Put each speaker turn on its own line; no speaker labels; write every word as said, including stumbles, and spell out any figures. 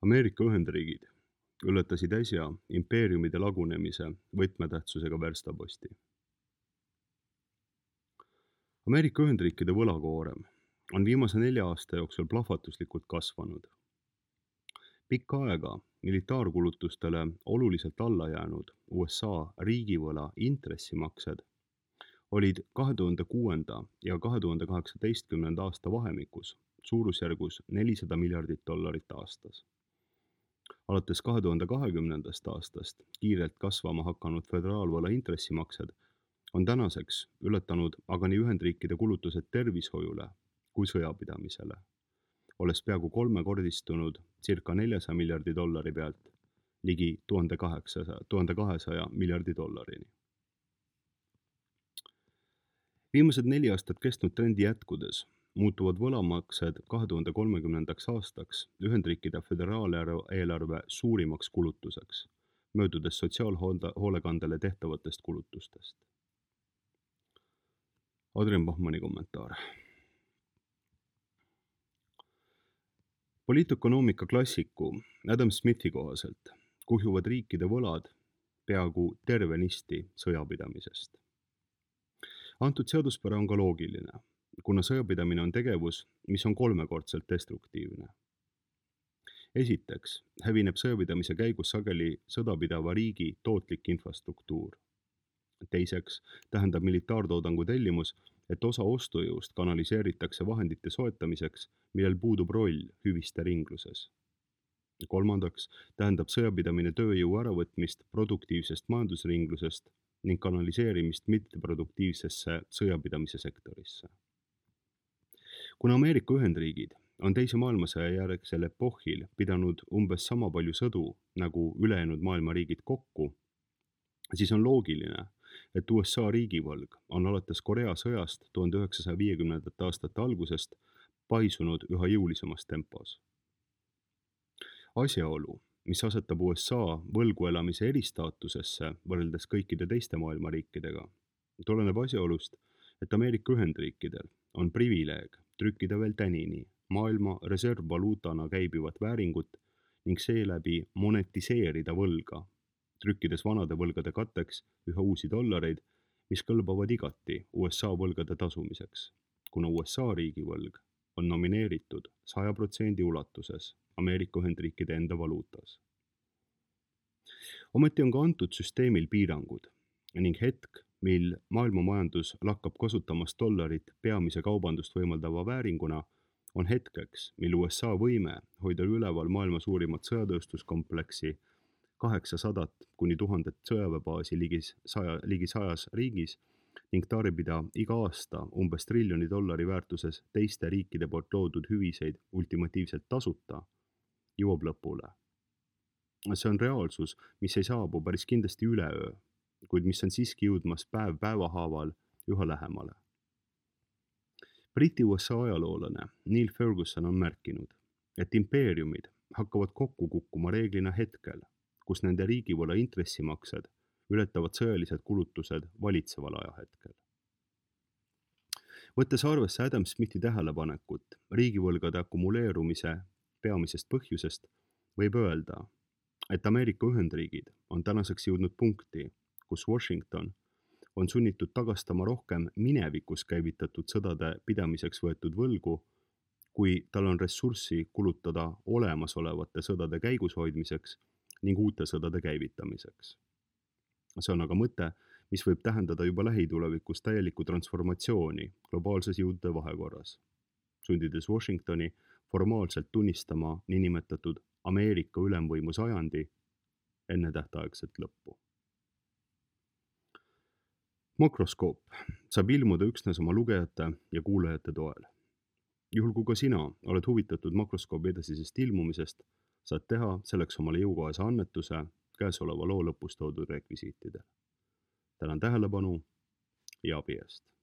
Ameerika Ühendriigid ületasid äsja impeeriumide lagunemise võtmetähtsusega verstaposti. Ameerika Ühendriikide võlakoorem on viimase nelja aasta jooksul plahvatuslikult kasvanud. Pikka aega militaarkulutustele oluliselt alla jäänud U S A riigivõla intressimaksed olid kahe tuhande kuuenda ja kahe tuhande kaheksateistkümnenda aasta vahemikus suurusjärgus nelisada miljardit dollarit aastas. Alates kahe tuhande kahekümnendast aastast kiirelt kasvama hakanud föderaalvõla intressimaksed on tänaseks ületanud aga nii Ühendriikide kulutused tervishoiule kui sõjapidamisele, olles peaaegu kolmekordistunud circa neljasaja miljardi dollari pealt ligi tuhande kahesaja miljardi dollarini. Viimased neli aastat kestnud trendi jätkudes muutuvad võlamaksed kahe tuhande kolmekümnendaks aastaks Ühendriikide föderaaleelarve suurimaks kulutuseks, möödudes sotsiaalhoolekandele tehtavatest kulutustest. Adrian Bachmanni kommentaar. Poliitökonoomika klassiku Adam Smithi kohaselt kuhjuvad riikide võlad peaaegu tervenisti sõjapidamisest. Antud seaduspära on ka loogiline, kuna sõjapidamine on tegevus, mis on kolmekordselt destruktiivne. Esiteks hävineb sõjapidamise käigus sageli sõda pidava riigi tootlik infrastruktuur. Teiseks tähendab militaartoodangu tellimus, et osa ostujõust kanaliseeritakse vahendite soetamiseks, millel puudub roll hüviste ringluses. Kolmandaks tähendab sõjapidamine tööjõu äravõtmist produktiivsest majandusringlusest ning kanaliseerimist mitteproduktiivsesse sõjapidamise sektorisse. Kuna Ameerika Ühendriigid on teise maailmasõja järgsel epohhil pidanud umbes sama palju sõdu nagu ülejäänud maailma riigid kokku, siis on loogiline, et U S A riigivõlg on alates Korea sõjast tuhande üheksasaja viiekümnendate aastate algusest paisunud üha jõulisemas tempos. Asjaolu, mis asetab U S A võlgu elamise eristaatusesse võrreldes kõikide teiste maailma riikidega, tuleneb asjaolust, et Ameerika Ühendriikidel on privileeg trükkida veel tänini maailma reservvaluutana käibivat vääringut ning seeläbi monetiseerida võlga, trükkides vanade võlgade katteks üha uusi dollareid, mis kõlbavad igati U S A võlgade tasumiseks, kuna U S A riigivõlg on nomineeritud saja protsendi ulatuses Ameerika Ühendriikide enda valuutas. Ometi on ka antud süsteemil piirangud ning hetk, mil maailma majandus lakkab kasutamast dollarit peamise kaubandust võimaldava vääringuna, on hetkeks, mil U S A võime hoida üleval maailma suurimat sõjatööstuskompleksi kaheksasadat kuni tuhandet sõjaväebaasi ligi saja, ligi sajas riigis ning tarbida iga aasta umbes triljoni dollari väärtuses teiste riikide poolt loodud hüviseid ultimatiivselt tasuta, jõuab lõpule. See on reaalsus, mis ei saabu päris kindlasti üleöö, kuid mis on siiski jõudmas päev päevahaaval üha lähemale. Briti U S A ajaloolane Neil Ferguson on märkinud, et impeeriumid hakkavad kokku kukkuma reeglina hetkel, kus nende riigivõla intressimaksed ületavad sõjalised kulutused valitseval ajahetkel. Võttes arvesse Adam Smithi tähelepanekut riigivõlgade akumuleerumise peamisest põhjusest, võib öelda, et Ameerika Ühendriigid on tänaseks jõudnud punkti, kus Washington on sunnitud tagastama rohkem minevikus käivitatud sõdade pidamiseks võetud võlgu, kui tal on ressurssi kulutada olemasolevate sõdade käigus hoidmiseks ning uute sõdade käivitamiseks. See on aga mõte, mis võib tähendada juba lähitulevikus täielikku transformatsiooni globaalses jõudude vahekorras, sundides Washingtoni formaalselt tunnistama niinimetatud Ameerika ülemvõimu sajandi enne tähtaegset lõppu. Makroskoop saab ilmuda üksnes oma lugejate ja kuulajate toel. Juhul kui ka sina oled huvitatud makroskoobi edasisest ilmumisest, saad teha selleks omale jõukohase annetuse käesoleva loo lõpus toodud rekvisiitidel. Tänan tähelepanu ja abi eest.